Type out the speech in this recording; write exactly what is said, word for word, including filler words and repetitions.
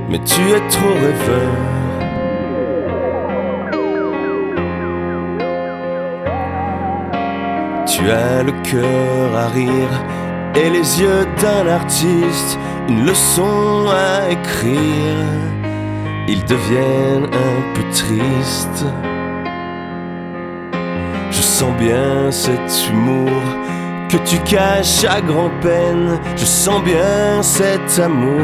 mais tu es trop rêveur. Tu as le cœur à rire et les yeux d'un artiste, une leçon à écrire. Ils deviennent un peu tristes. Je sens bien cet humour que tu caches à grand-peine. Je sens bien cet amour